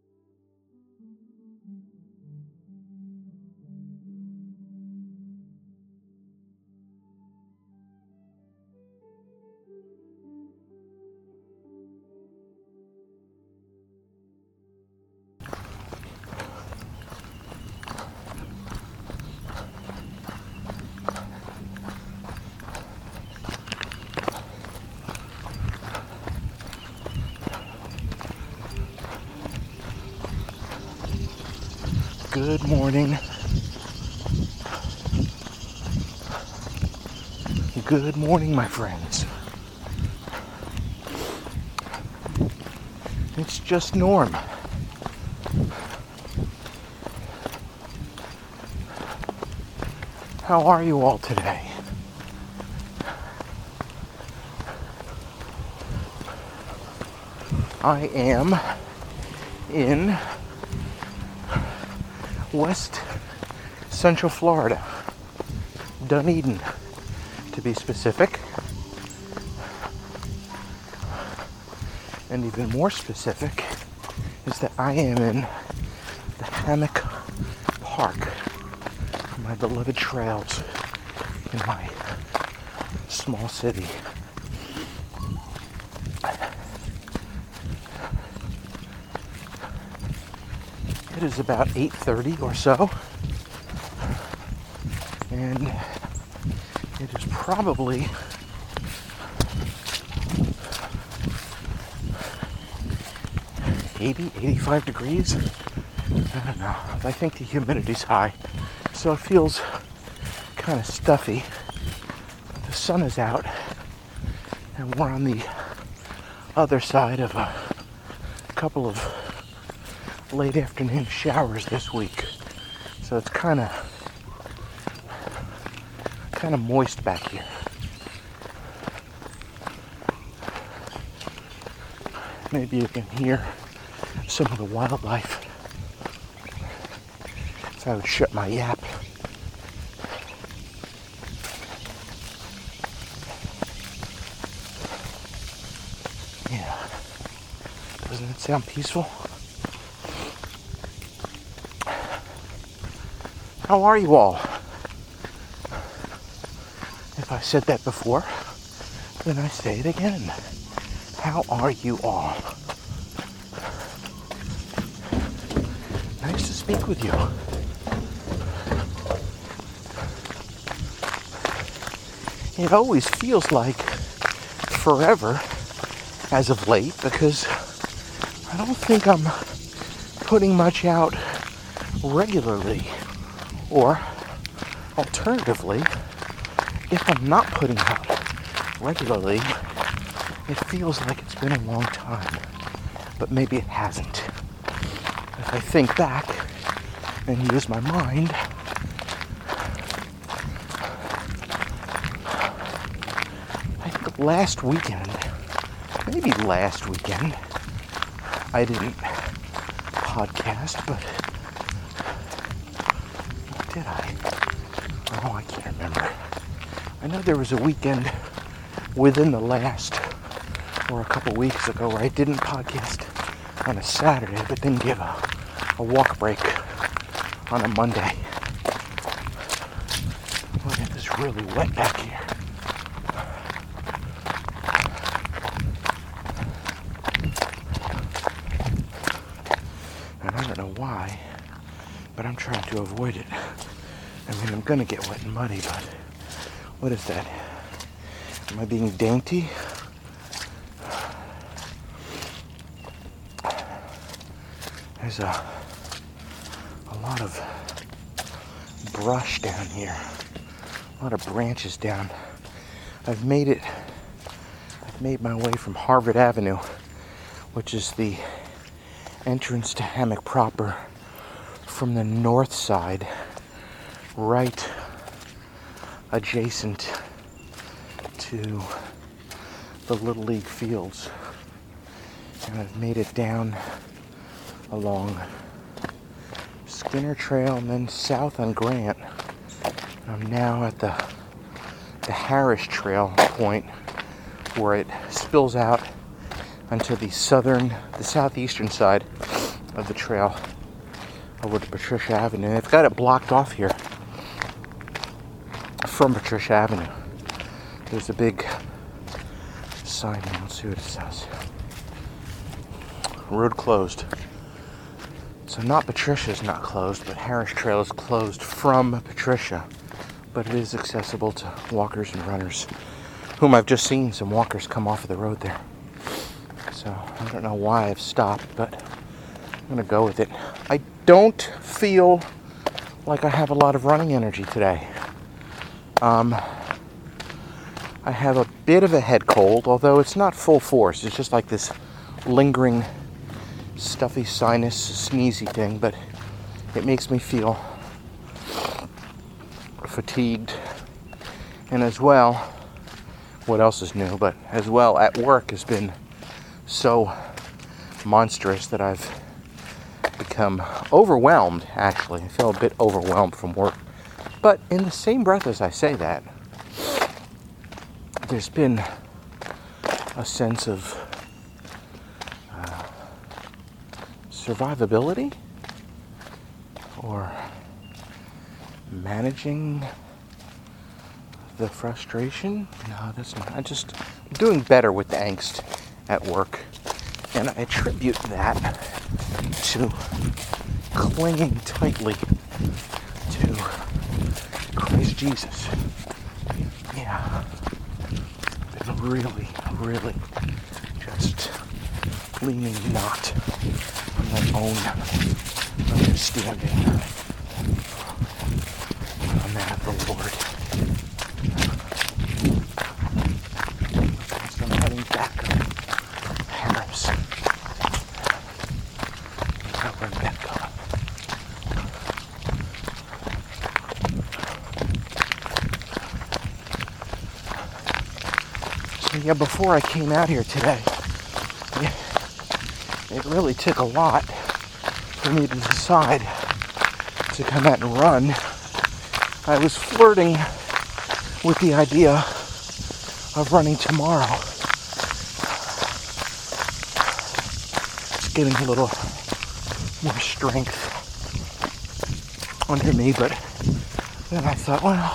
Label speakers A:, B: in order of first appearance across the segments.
A: Good morning. Good morning, my friends. It's just Norm. How are you all today? I am in West Central Florida, Dunedin, to be specific. And even more specific is that I am in the Hammock Park, my beloved trails in my small city. It is about 8:30 or so, and it is probably maybe 85 degrees. I don't know. I think the humidity's high, so it feels kind of stuffy. The sun is out, and we're on the other side of a couple of late afternoon showers this week, so it's kind of moist back here. Maybe you can hear some of the wildlife if I would shut my yap. Yeah, doesn't it sound peaceful? How are you all? If I said that before, then I say it again. How are you all? Nice to speak with you. It always feels like forever as of late because I don't think I'm putting much out regularly. Or, alternatively, if I'm not putting out regularly, it feels like it's been a long time. But maybe it hasn't. If I think back and use my mind, I think last weekend, I didn't podcast, but did I? Oh, I can't remember. I know there was a weekend within the last, or a couple weeks ago, where I didn't podcast on a Saturday, but then give a walk break on a Monday. Look at this, really wet back here. And I don't know why, but I'm trying to avoid it. I mean, I'm gonna get wet and muddy, but what is that? Am I being dainty? There's a lot of brush down here, a lot of branches down. I've made my way from Harvard Avenue, which is the entrance to Hammock proper, from the north side, right adjacent to the Little League fields. And I've made it down along Skinner Trail and then south on Grant. I'm now at the Harris Trail point where it spills out onto the southeastern side of the trail over to Patricia Avenue. They've got it blocked off here from Patricia Avenue. There's a big sign here. Let's see what it says. Road closed. So not Patricia's not closed, but Harris Trail is closed from Patricia. But it is accessible to walkers and runners, whom I've just seen some walkers come off of the road there. So I don't know why I've stopped, but I'm going to go with it. I don't feel like I have a lot of running energy today. I have a bit of a head cold, although it's not full force. It's just like this lingering stuffy sinus sneezy thing, but it makes me feel fatigued. And as well, what else is new, but as well, at work has been so monstrous that I've become overwhelmed, actually. I feel a bit overwhelmed from work. But in the same breath as I say that, there's been a sense of survivability or managing the frustration. No, that's not. I'm just doing better with the angst at work. And I attribute that to clinging tightly to Christ Jesus. Yeah. Been really, really just leaning not on my own understanding on that of the Lord. So I'm heading back to Harris. Over in Metco. So yeah, before I came out here today, it really took a lot for me to decide to come out and run. I was flirting with the idea of running tomorrow. It's getting a little more strength under me, but then I thought, well,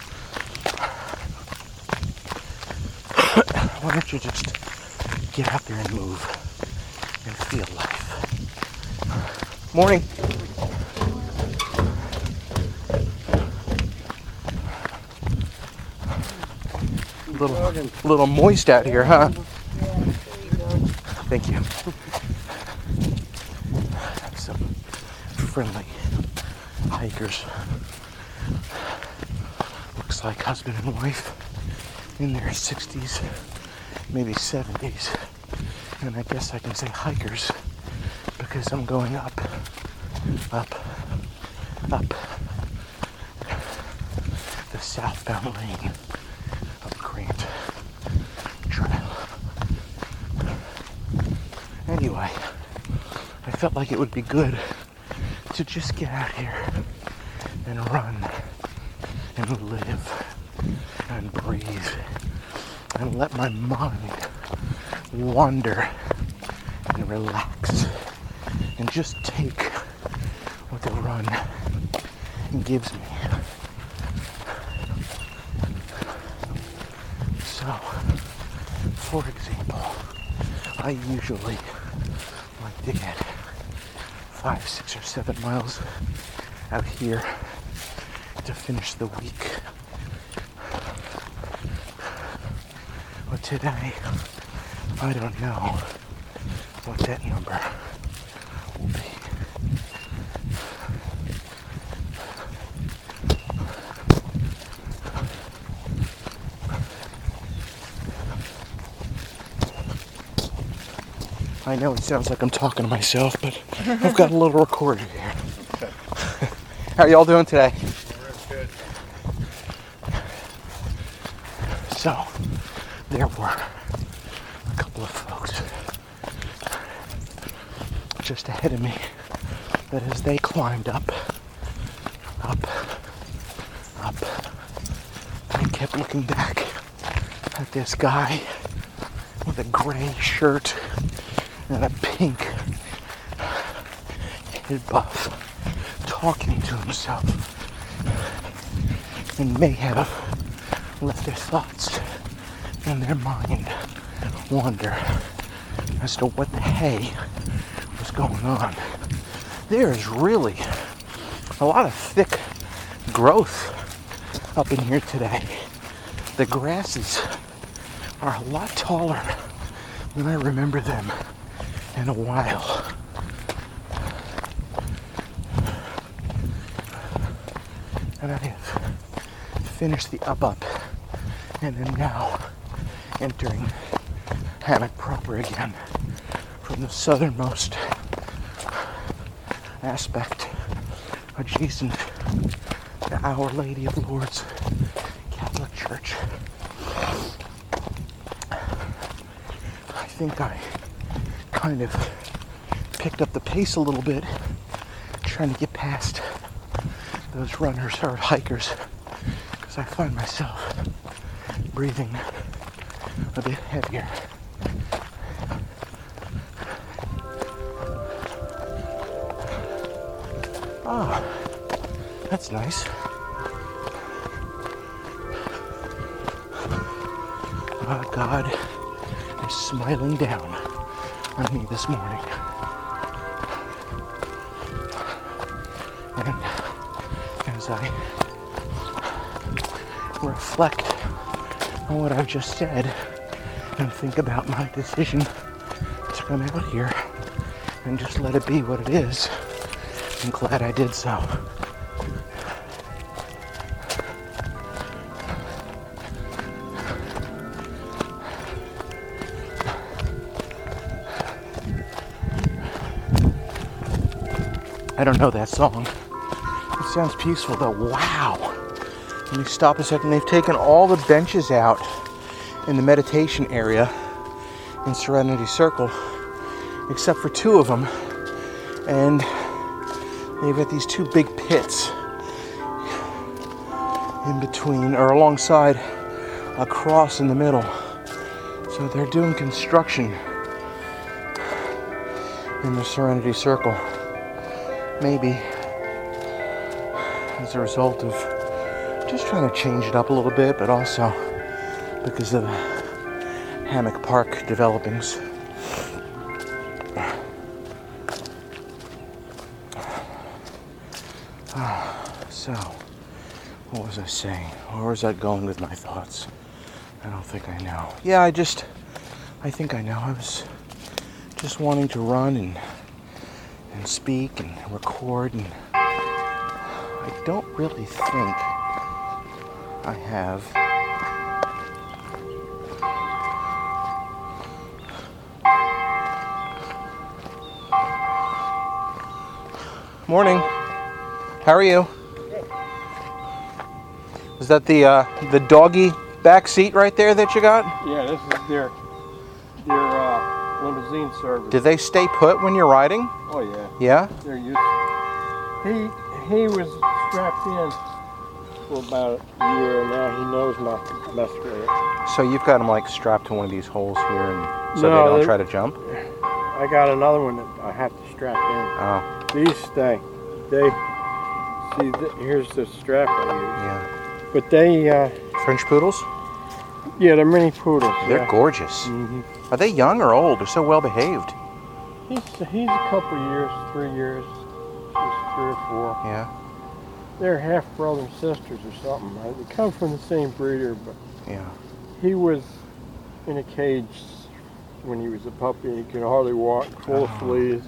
A: why don't you just get out there and move and feel life. Morning. Little moist out here, huh? Thank you. Some friendly hikers. Looks like husband and wife in their 60s, maybe 70s. And I guess I can say hikers because I'm going up the southbound lane of Grant Trail. Anyway, I felt like it would be good to just get out here and run and live and breathe and let my mind wander and relax and just take what the run gives me. So, for example, I usually like to get 5, 6, or 7 miles out here to finish the week. But today, I don't know what that number will be. I know it sounds like I'm talking to myself, but I've got a little recorder here. How are y'all doing today?
B: Good.
A: So, there were a couple of folks just ahead of me that as they climbed up, I kept looking back at this guy with a gray shirt and a pink bearded buff talking to himself, and may have let their thoughts and their mind wander as to what the hay was going on. There is really a lot of thick growth up in here today. The grasses are a lot taller than I remember them in a while. And I have finished the up and am now entering hammock proper again from the southernmost aspect adjacent to Our Lady of Lourdes Catholic Church. I think I kind of picked up the pace a little bit, trying to get past those runners or hikers, because I find myself breathing a bit heavier. Ah, that's nice. God is smiling down on me this morning. And as I reflect on what I've just said and think about my decision to come out here and just let it be what it is, I'm glad I did so. I don't know that song. It sounds peaceful though. Wow. Let me stop a second. They've taken all the benches out in the meditation area in Serenity Circle, except for 2 of them. And they've got these 2 big pits in between, or alongside a cross in the middle. So they're doing construction in the Serenity Circle. Maybe as a result of just trying to change it up a little bit, but also because of Hammock Park developings. So, what was I saying? Where was I going with my thoughts? I don't think I know. Yeah, I think I know. I was just wanting to run and speak and record, and I don't really think I have. Morning. How are you?
B: Good.
A: Is that the doggy back seat right there that you got?
B: Yeah, this is their limousine service.
A: Do they stay put when you're riding?
B: Oh yeah.
A: Yeah?
B: They're used to. He was strapped in for about a year, and now he knows not to mess with it.
A: So you've got them like strapped to one of these holes here, and so
B: No,
A: they don't
B: they-
A: try to jump?
B: I got another one that I have to strap in.
A: Oh,
B: These stay. Here's the strap I use.
A: yeah.
B: But they,
A: French poodles?
B: yeah, they're mini poodles.
A: They're
B: yeah.
A: gorgeous.
B: Mhm.
A: Are they young or old? They're so well behaved.
B: He's a couple years, 3 years, just 3 or 4.
A: Yeah,
B: They're half brother and sisters or something. Right? They come from the same breeder, but
A: yeah.
B: he was in a cage when he was a puppy. He could hardly walk, full of fleas,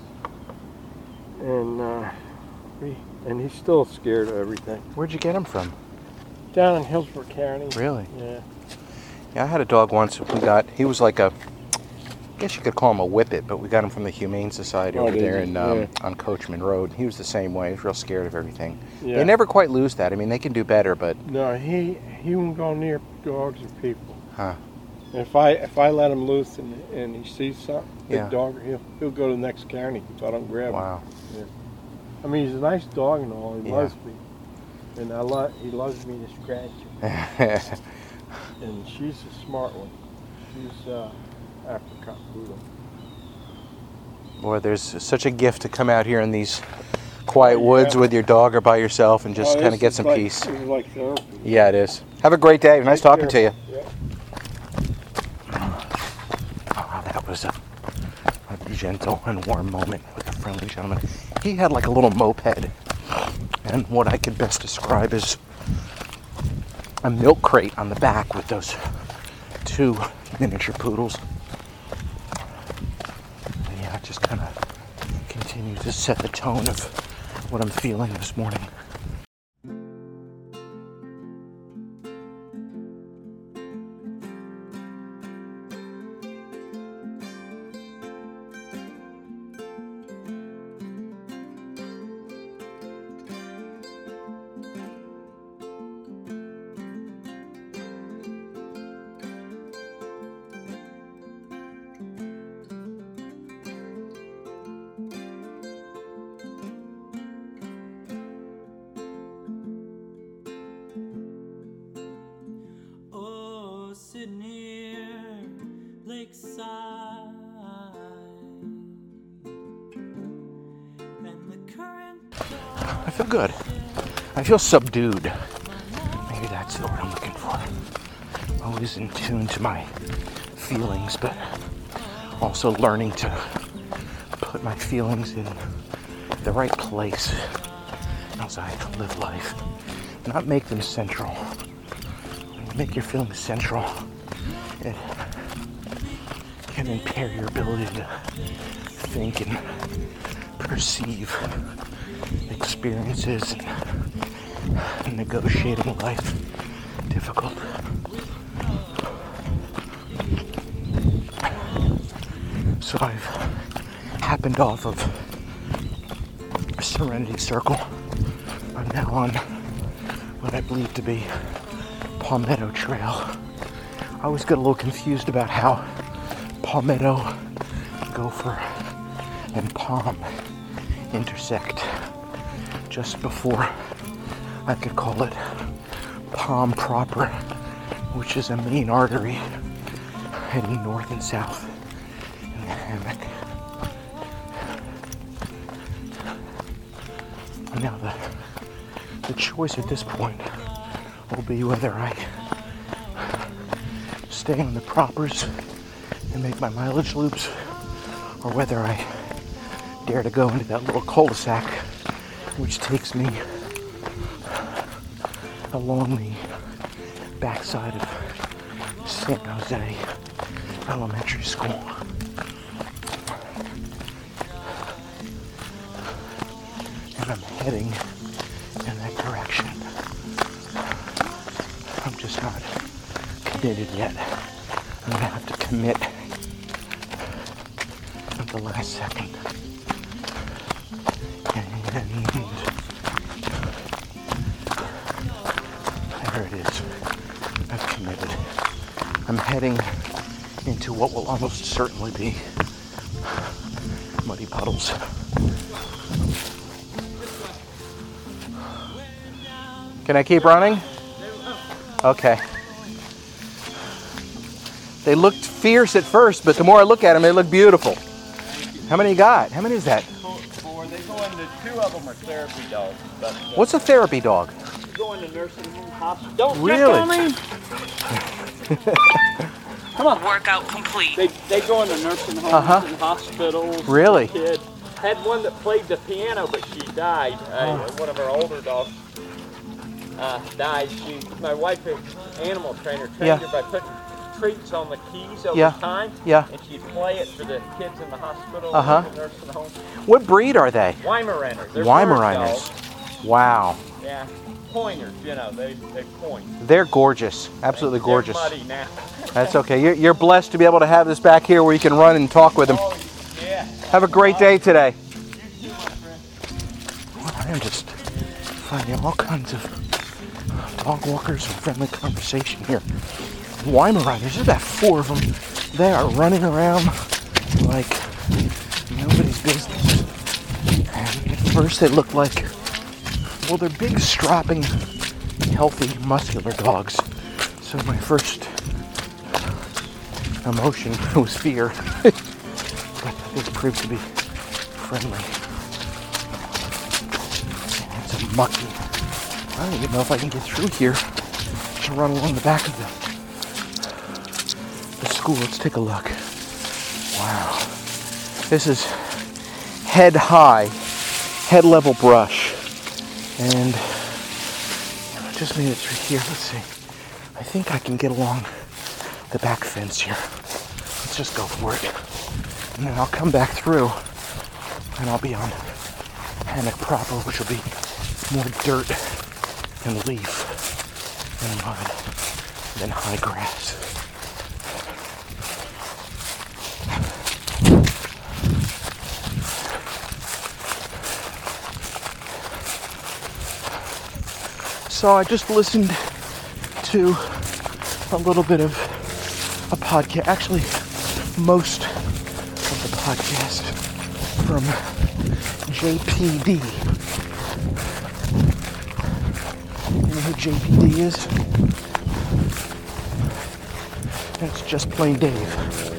B: and he's still scared of everything.
A: Where'd you get them from?
B: Down in Hillsborough County.
A: Really?
B: Yeah.
A: Yeah, I had a dog once. He was like I guess you could call him a whippet, but we got him from the Humane Society over
B: did
A: there
B: you?
A: on Coachman Road. He was the same way. He was real scared of everything.
B: Yeah.
A: They never quite lose that. I mean, they can do better, but
B: No, he won't go near dogs or people.
A: Huh.
B: And if I let him loose and he sees something, big
A: Yeah.
B: dog, he'll go to the next county if I don't grab him.
A: wow.
B: I mean, he's a nice dog and all. He
A: Yeah.
B: loves me, and he loves me to scratch him. And she's a smart one. She's apricot poodle.
A: Boy, there's such a gift to come out here in these quiet woods with your dog or by yourself and just kind of
B: this
A: get
B: is
A: some
B: like,
A: peace.
B: This is like therapy.
A: Yeah, it is. Have a great day. Nice talking to you.
B: Yeah.
A: Oh, that was a gentle and warm moment with a friendly gentleman. He had like a little moped, and what I could best describe as a milk crate on the back with those 2 miniature poodles. And yeah, just kind of continue to set the tone of what I'm feeling this morning.
C: Sitting here lakeside, and the current.
A: I feel good. I feel subdued. Maybe that's the word I'm looking for. Always in tune to my feelings, but also learning to put my feelings in the right place as I live life. Not make them central. When you make your feelings central, it can impair your ability to think and perceive experiences and negotiating life difficult. So I've happened off of Serenity Circle. I'm now on what I believe to be Palmetto Trail. I always get a little confused about how Palmetto, Gopher, and Palm intersect just before I could call it Palm proper, which is a main artery heading north and south in the hammock. Now the choice at this point will be whether I stay on the propers and make my mileage loops, or whether I dare to go into that little cul-de-sac which takes me along the backside of San Jose Elementary School. And I'm heading in that direction. I'm just not committed yet. I'm gonna have to commit at the last second. And there it is. I've committed. I'm heading into what will almost certainly be muddy puddles. Can I keep running? Okay. They looked fierce at first, but the more I look at them, they look beautiful. How many you got? How many is that?
D: 4. They go into 2 of them are therapy dogs. But,
A: What's a therapy dog?
D: they go into nursing home, hospital. Don't
A: Really?
D: check on me. Come on.
C: Workout complete.
D: They go into nursing homes and hospitals.
A: Really?
D: Kid had one that played the piano, but she died. One of our older dogs died. My wife, an animal trainer, trained her by putting treats on the keys over time.
A: Yeah.
D: And she'd play it for the kids in the hospital,
A: Uh-huh.
D: the nursing home.
A: What breed are they?
D: Weimaraners. They're
A: Weimaraners.
D: bird dogs.
A: Wow.
D: Yeah. Pointers, they point.
A: They're gorgeous. Absolutely gorgeous.
D: They're muddy now.
A: That's okay. You're blessed to be able to have this back here where you can run and talk with them.
D: Oh, yeah.
A: Have a great day today.
D: You too, my friend.
A: Well, I am just finding all kinds of dog walkers and friendly conversation here. Weimaraners, there's about 4 of them. They are running around like nobody's business. And at first they look like, well, they're big, strapping, healthy, muscular dogs. So my first emotion was fear. But this proved to be friendly. mucky. I don't even know if I can get through here to run along the back of the school. Let's take a look. Wow. This is head high, head level brush. And I just made it through here. Let's see. I think I can get along the back fence here. Let's just go for it. And then I'll come back through and I'll be on hammock proper, which will be more dirt and leaf and mud than high grass. So I just listened to a little bit of a podcast, actually most of the podcast from JPD. You know who JPD is? That's Just Plain Dave.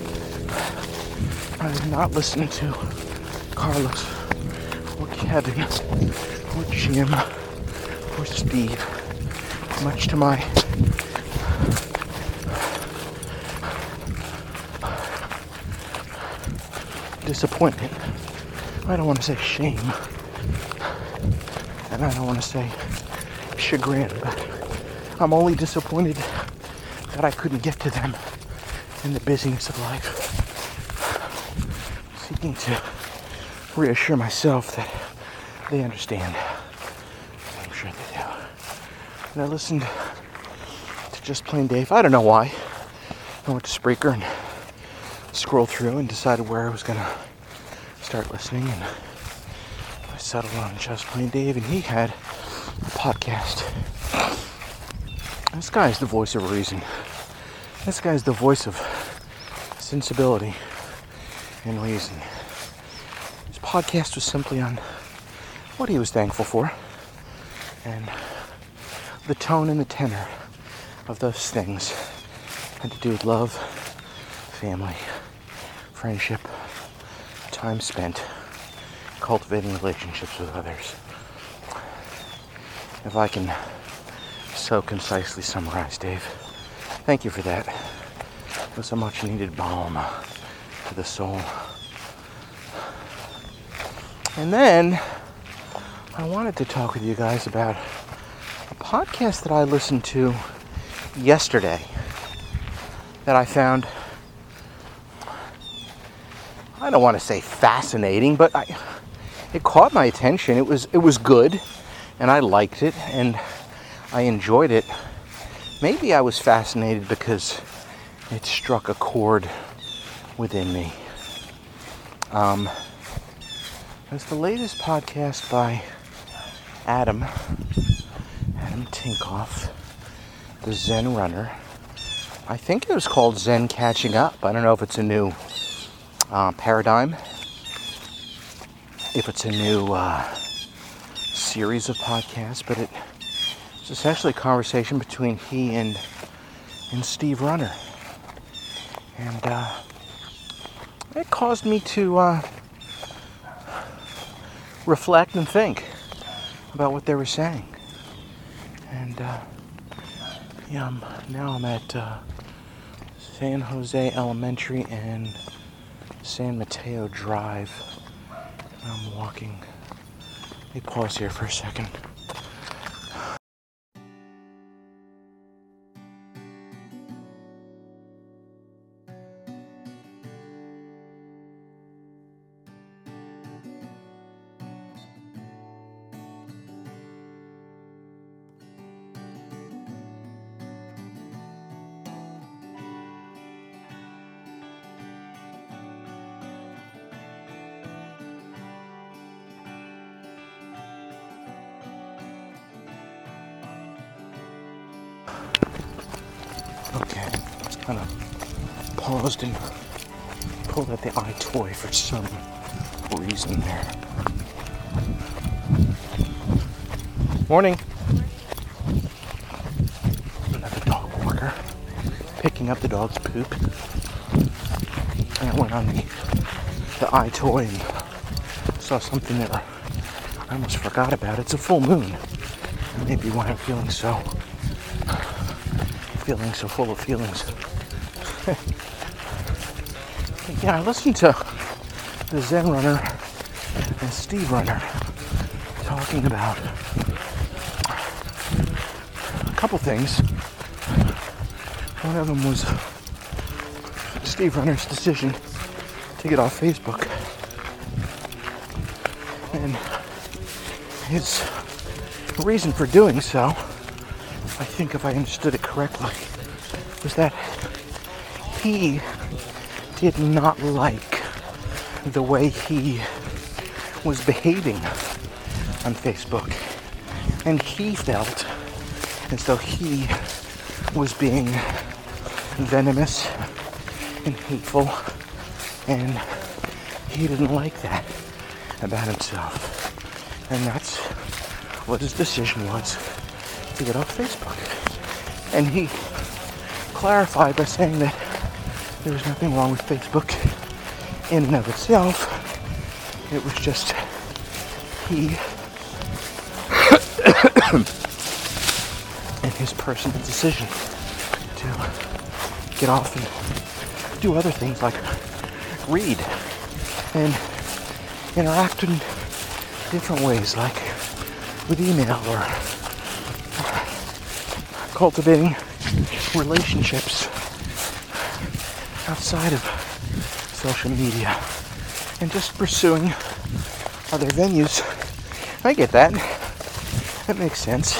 A: I have not listened to Carlos or Kevin or Jim or Steve, much to my disappointment. I don't want to say shame, and I don't want to say chagrin, but I'm only disappointed that I couldn't get to them in the busyness of life, seeking to reassure myself that they understand. I'm sure they do. And I listened to Just Plain Dave. I don't know why. I went to Spreaker and scrolled through and decided where I was going to start listening, and I settled on Just Plain Dave, and he had a podcast. This guy is the voice of reason. This guy is the voice of sensibility and reason. His podcast was simply on what he was thankful for, and the tone and the tenor of those things had to do with love, family, friendship, time spent cultivating relationships with others. If I can so concisely summarize, Dave, thank you for that. It was a much needed balm to the soul. And then I wanted to talk with you guys about a podcast that I listened to yesterday that I found, I don't want to say fascinating, but it caught my attention. It was good, and I liked it, and I enjoyed it. Maybe I was fascinated because it struck a chord within me. It's the latest podcast by Adam Tinkoff, the Zen runner. I think it was called Zen Catching Up. I don't know if it's a new paradigm, if it's a new series of podcasts, but it's essentially a conversation between he and Steve Runner. And it caused me to reflect and think about what they were saying. And now I'm at San Jose Elementary and San Mateo Drive. I'm walking. Let me pause here for a second. Okay, kind of paused and pulled out the iToy for some reason there. Morning. Another dog walker, picking up the dog's poop. And I went on the iToy and saw something that I almost forgot about it. It's a full moon. Maybe why I'm feeling so full of feelings. Yeah, I listened to the Zen Runner and Steve Runner talking about a couple things. One of them was Steve Runner's decision to get off Facebook. And his reason for doing so, I think if I understood it correctly, was that he did not like the way he was behaving on Facebook. And he felt as though he was being venomous and hateful, and he didn't like that about himself. And that's what his decision was, to get off Facebook. And he clarified by saying that there was nothing wrong with Facebook in and of itself. It was just he and his personal decision to get off and do other things like read and interact in different ways, like with email or cultivating relationships outside of social media and just pursuing other venues. I get that. That makes sense.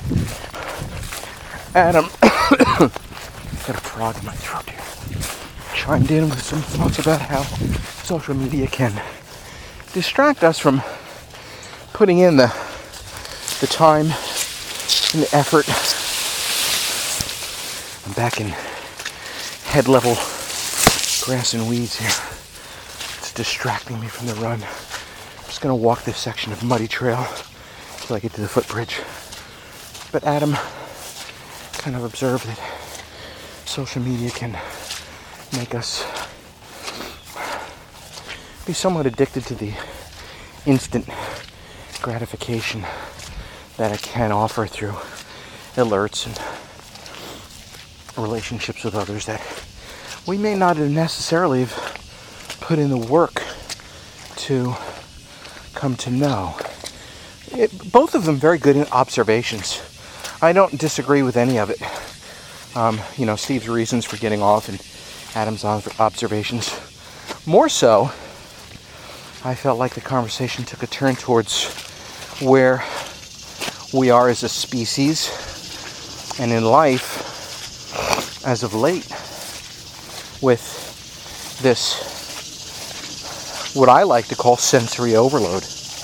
A: Adam, got a frog in my throat here, chimed in with some thoughts about how social media can distract us from putting in the time and the effort. I'm back in head level grass and weeds here. It's distracting me from the run. I'm just gonna walk this section of muddy trail till I get to the footbridge. But Adam kind of observed that social media can make us be somewhat addicted to the instant gratification that it can offer through alerts and relationships with others that we may not have necessarily have put in the work to come to know. Both of them very good observations. I don't disagree with any of it. Steve's reasons for getting off and Adam's observations. More so, I felt like the conversation took a turn towards where we are as a species and in life as of late with this, what I like to call sensory overload.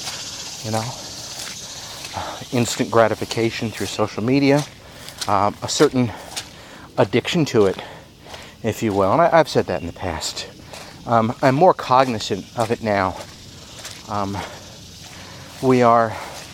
A: Instant gratification through social media, a certain addiction to it, if you will. And I've said that in the past. I'm more cognizant of it now. We are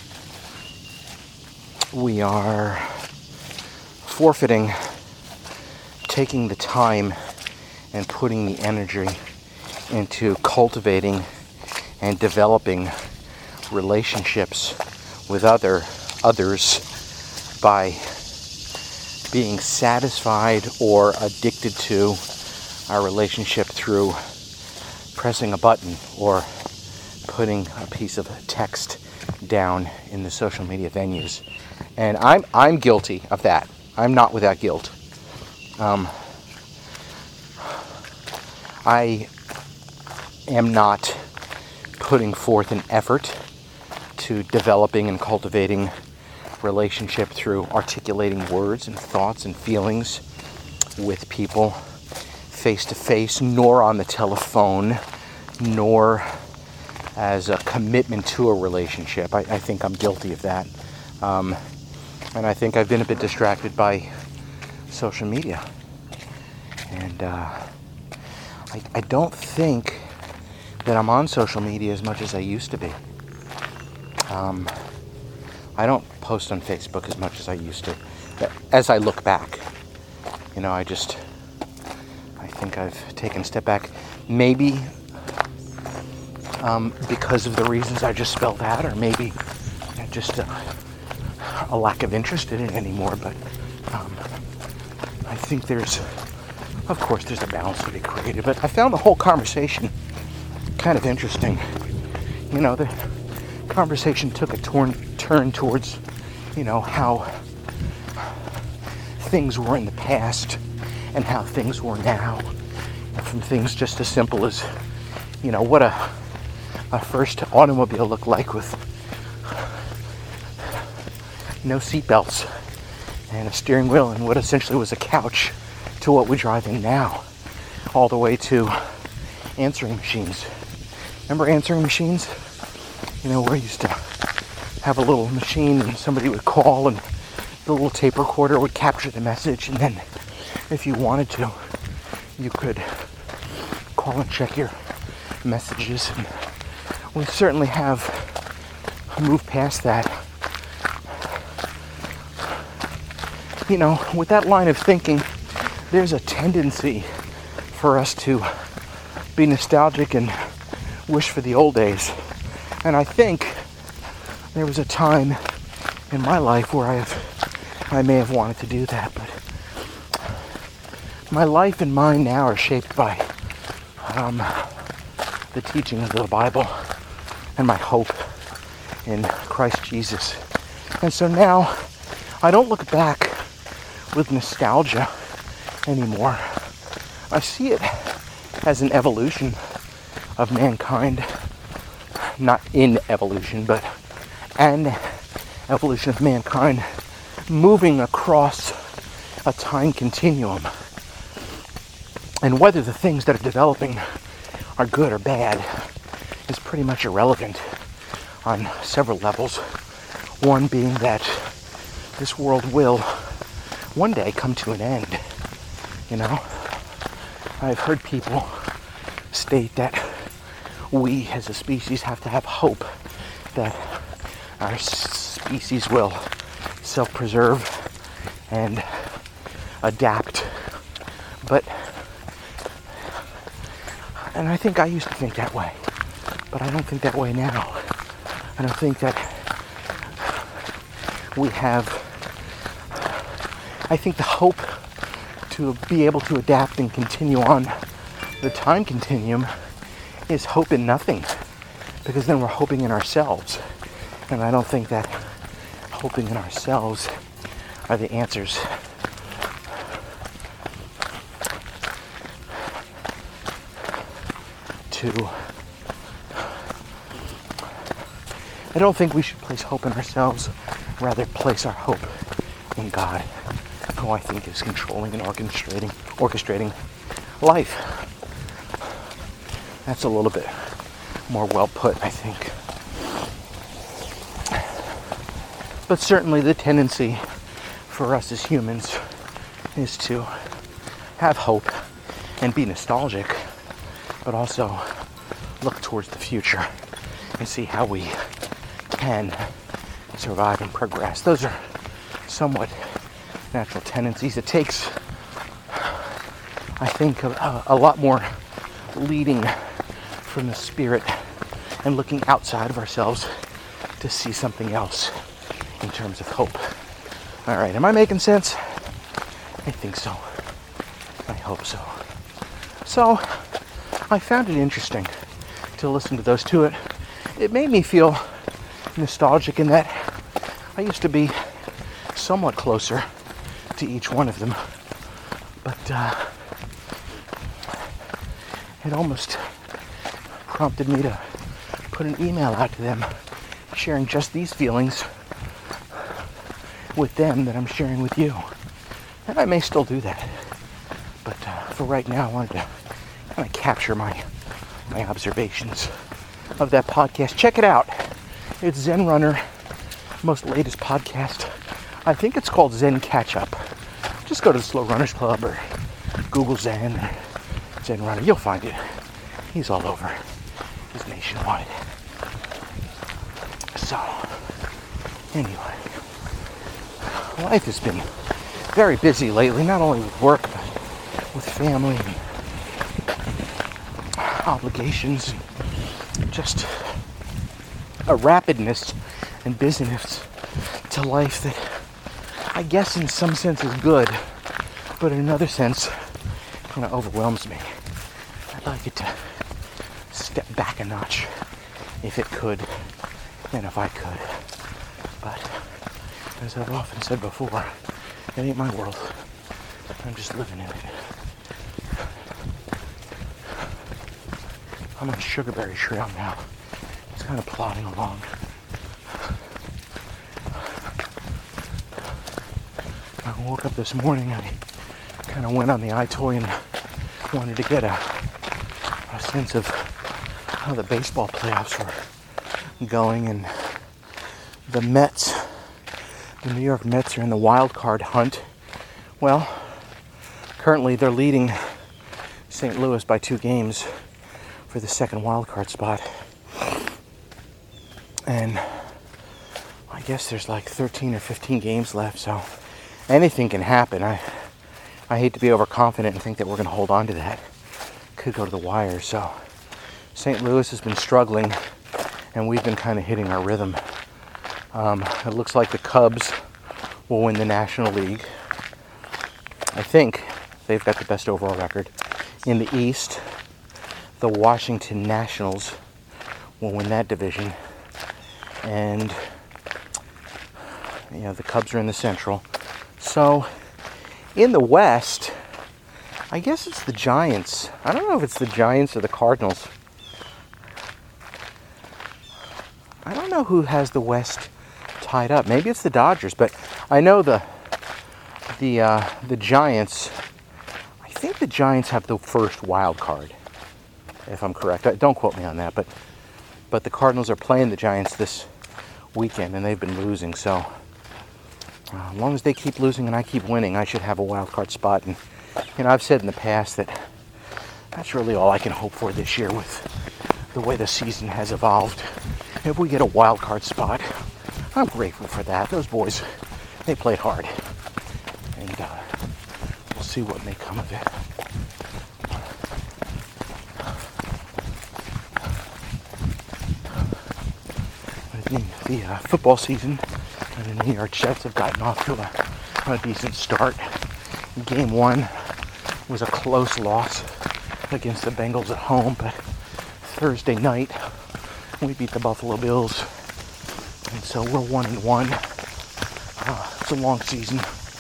A: forfeiting taking the time and putting the energy into cultivating and developing relationships with others by being satisfied or addicted to our relationship through pressing a button or putting a piece of text down in the social media venues. And I'm guilty of that. I'm not without guilt. I am not putting forth an effort to developing and cultivating relationship through articulating words and thoughts and feelings with people face to face, nor on the telephone, nor as a commitment to a relationship. I think I'm guilty of that. And I think I've been a bit distracted by social media. And I don't think that I'm on social media as much as I used to be. I don't post on Facebook as much as I used to. As I look back, I think I've taken a step back. Maybe because of the reasons I just spelled out, or maybe just a lack of interest in it anymore. But I think of course, there's a balance to be created. But I found the whole conversation kind of interesting. The conversation took a turn towards, how things were in the past and how things were now. From things just as simple as, what a first automobile looked like with no seatbelts and a steering wheel and what essentially was a couch, to what we drive in now, all the way to answering machines. Remember answering machines? Where you used to have a little machine and somebody would call and the little tape recorder would capture the message, and then if you wanted to, you could call and check your messages. And we certainly have moved past that. With that line of thinking, there's a tendency for us to be nostalgic and wish for the old days. And I think there was a time in my life where I may have wanted to do that, but my life and mine now are shaped by the teaching of the Bible and my hope in Christ Jesus. And so now I don't look back with nostalgia anymore. I see it as an evolution of mankind, not in evolution, but an evolution of mankind moving across a time continuum. And whether the things that are developing are good or bad is pretty much irrelevant on several levels. One being that this world will one day come to an end. I've heard people state that we as a species have to have hope that our species will self-preserve and adapt. And I think I used to think that way, but I don't think that way now. I don't think that we have, I think the hope to be able to adapt and continue on the time continuum is hope in nothing, because then we're hoping in ourselves. And I don't think that hoping in ourselves are the answers. I don't think we should place hope in ourselves, rather place our hope in God, who I think is controlling and orchestrating life. That's a little bit more well put, I think. But certainly the tendency for us as humans is to have hope and be nostalgic, but also look towards the future and see how we can survive and progress. Those are somewhat natural tendencies. It takes, I think, a lot more leading from the spirit and looking outside of ourselves to see something else in terms of hope. All right, am I making sense? I think so. I hope so. So, I found it interesting to listen to those two. It made me feel nostalgic in that I used to be somewhat closer to each one of them, but it almost prompted me to put an email out to them sharing just these feelings with them that I'm sharing with you. And I may still do that, but for right now I wanted to kind of capture my observations of that podcast. Check it out. It's Zen Runner, most latest podcast. I think it's called Zen Catch Up. Just go to the Slow Runners Club or Google Zen or Zen Runner. You'll find it. He's all over. He's nationwide. So, anyway, life has been very busy lately, not only with work, but with family and obligations. just a rapidness and busyness to life that I guess in some sense is good, but in another sense kind of overwhelms me. I'd like it to step back a notch if it could and if I could. But as I've often said before, it ain't my world. I'm just living in it. I'm on Sugarberry Trail now. It's kind of plodding along. I woke up this morning, I kind of went on the iToy and wanted to get a sense of how the baseball playoffs were going, and the Mets, the New York Mets are in the wild card hunt. Well, currently they're leading St. Louis by 2 games for the second wild card spot. And I guess there's like 13 or 15 games left, so anything can happen. I hate to be overconfident and think that we're going to hold on to that. Could go to the wire. So St. Louis has been struggling, and we've been kind of hitting our rhythm. It looks like the Cubs will win the National League. I think they've got the best overall record. In the East, the Washington Nationals will win that division. And, the Cubs are in the Central. So, in the West, I guess it's the Giants. I don't know if it's the Giants or the Cardinals. I don't know who has the West tied up. Maybe it's the Dodgers, but I know the Giants. I think the Giants have the first wild card, if I'm correct. Don't quote me on that, but the Cardinals are playing the Giants this weekend, and they've been losing. So as long as they keep losing and I keep winning, I should have a wild card spot. And I've said in the past that that's really all I can hope for this year with the way the season has evolved. If we get a wild card spot, I'm grateful for that. Those boys, they played hard. And we'll see what may come of it. The football season and the New York Jets have gotten off to a decent start. Game 1 was a close loss against the Bengals at home, but Thursday night we beat the Buffalo Bills, and so we're 1-1. It's a long season.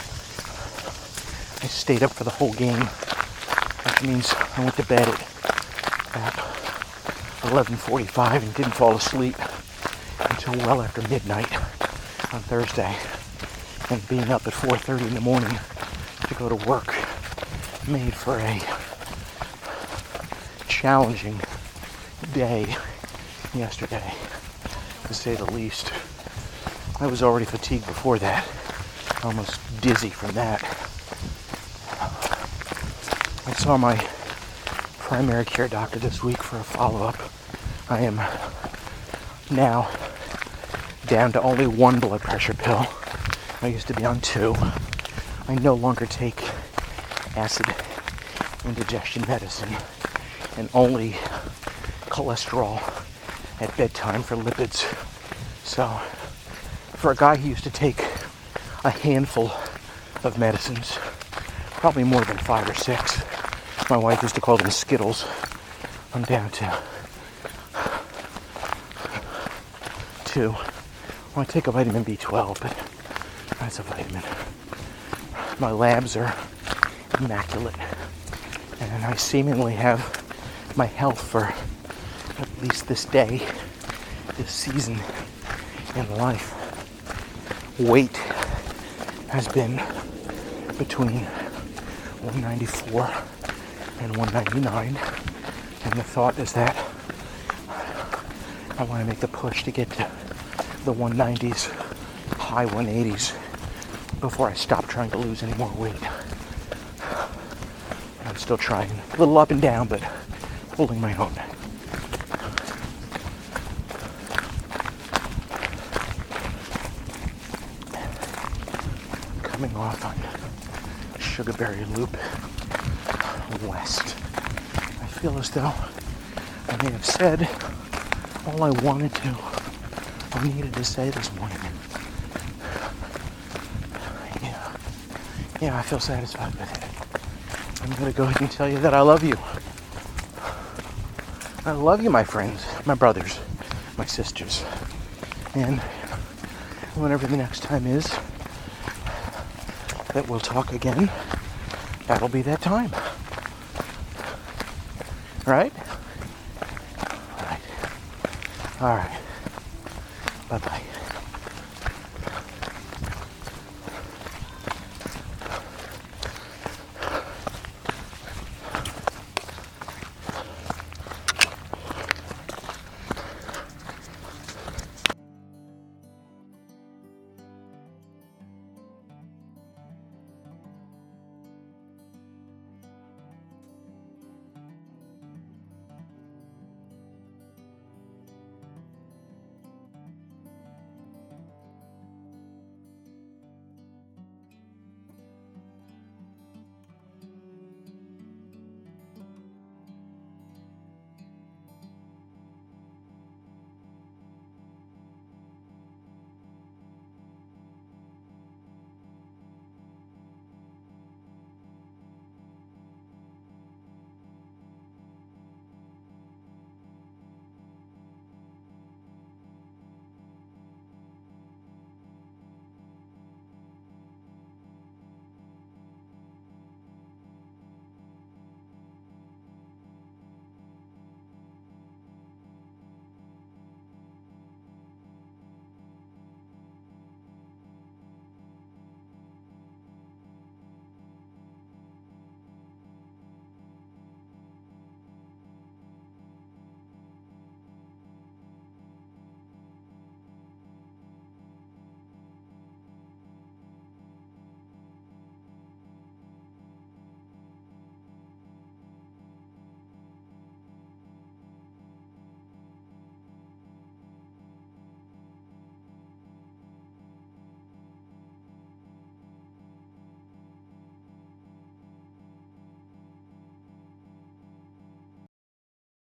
A: I stayed up for the whole game, which means I went to bed at 11:45 and didn't fall asleep until well after midnight on Thursday. And being up at 4:30 in the morning to go to work made for a challenging day yesterday, to say the least. I was already fatigued before that, almost dizzy from that. I saw my primary care doctor this week for a follow-up. I am now down to only 1 blood pressure pill. I used to be on 2. I no longer take acid indigestion medicine, and only cholesterol at bedtime for lipids. So for a guy who used to take a handful of medicines, probably more than 5 or 6, my wife used to call them Skittles, I'm down to 2. Well, I take a vitamin B12, but that's a vitamin. My labs are immaculate, and I seemingly have my health for at least this day, this season in life. Weight has been between 194 and 199, and the thought is that I want to make the push to get to the 190s, high 180s, before I stop trying to lose any more weight. I'm still trying, a little up and down, but holding my own. Coming off on Sugarberry Loop west. I feel as though I may have said all I wanted to or needed to say this morning. Yeah, I feel satisfied with it. I'm gonna go ahead and tell you that I love you. I love you, my friends, my brothers, my sisters. And whenever the next time is that we'll talk again, that'll be that time. Right? All right. Bye-bye.